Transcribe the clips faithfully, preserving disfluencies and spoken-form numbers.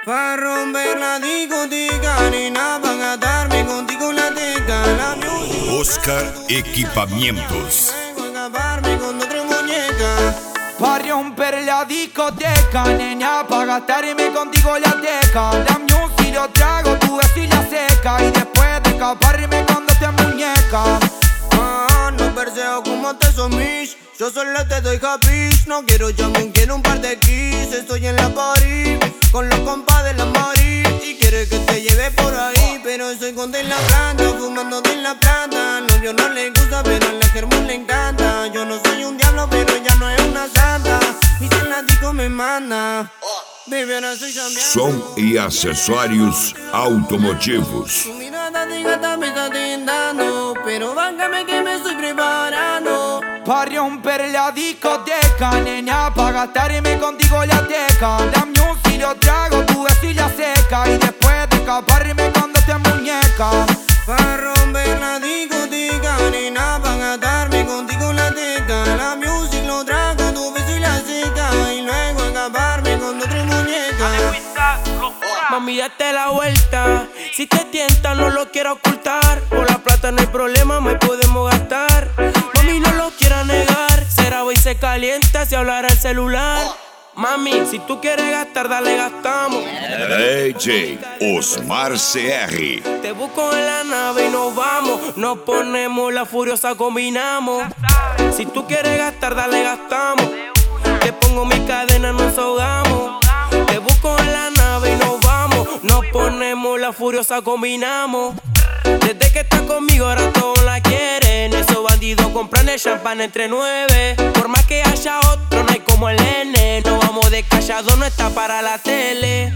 Pa' romper la discoteca, nena, pa' gastarme contigo la teca. La music, Oscar Equipamientos. escaparme con otra muñeca. Pa' romper la discoteca, nena, pa' gastarme contigo la teca. La music lo trago, tu beso y la seca. Y después de escaparme con dos muñeca. Ah, no perseo como te somís. Yo solo te doy happy. No quiero jamón, quiero un par de kiss. Estoy en la party con los compas de la mari. Y quiere que te lleve por ahí, pero soy con de la planta, fumando de la planta. Al novio no le gusta, pero a la germón le encanta. Yo no soy un diablo, pero ella no es una santa. Mi fanático me manda. Baby, ahora soy champion. Som e acessórios automotivos. Tu mirada de gata me está tentando, pero báncame que me estoy preparando. Pa' romper la discoteca, nena, pa' gastarme contigo la teca. La music lo trago, tu beso y la seca. Y después de escaparme con dos muñecas. Pa' romper la discoteca, nena, pa' gastarme contigo la teca. La music lo trago, tu beso y la seca. Y luego escaparme con otra muñeca. Mami, date la vuelta. Si te tienta, no lo quiero ocultar. Por la plata no hay problema, me podemos gastar. Mami, no lo quieras negar. Será hoy se calienta si hablara el celular. Mami, si tú quieres gastar, dale, gastamos. D J Osmar C R. Te busco en la nave y nos vamos. Nos ponemos la furiosa, combinamos. Si tú quieres gastar, dale, gastamos. Te pongo mi cadena, nos ahogamos. Te busco en la nave y nos vamos. Nos ponemos la furiosa, combinamos. Desde que estás conmigo ahora todos la quieren. Esos bandidos compran el champán entre nueve. Por más que haya otro, no hay como el N. No vamos de callado, no está para la tele.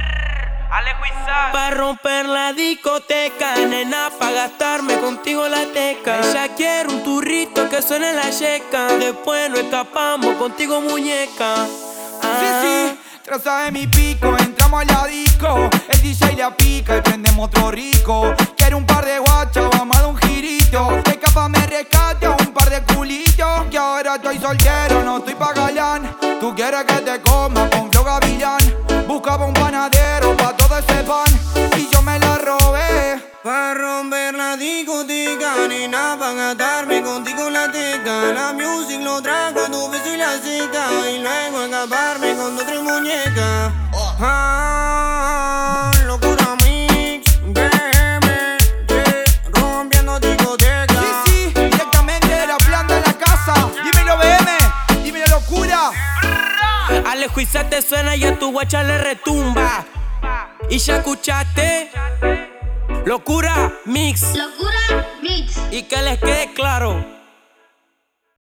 Pa' romper la discoteca, nena, pa' gastarme contigo la teca. Ella quiere un turrito que suene la checa. Después nos escapamos contigo, muñeca. Ah. Sí, sí, traza de mi pico, entramos a la disco. El D J la pica y prendemos otro rico. Quiero un par de guachas, vamos a dar un girito. Que capaz me rescate a un par de culitos. Que ahora estoy soltero, no estoy pa' galán. Tú quieres que te coma con flow gavilán. Buscaba un panadero pa' todo ese pan y yo me la robé. Pa' romper la discoteca, nena, pa' gastarme contigo la teca. La music lo trago, tu beso y la seca. Y luego escaparme con otra muñeca. Ah, locura mix, baby, yeah, rompiendo discoteca. Sí, sí, directamente de la planta de la casa. Dímelo B M, dímelo locura. Alejo y se te suena y a tu guacha le retumba. Y ya escuchaste Locura Mix. Locura Mix. Y que les quede claro.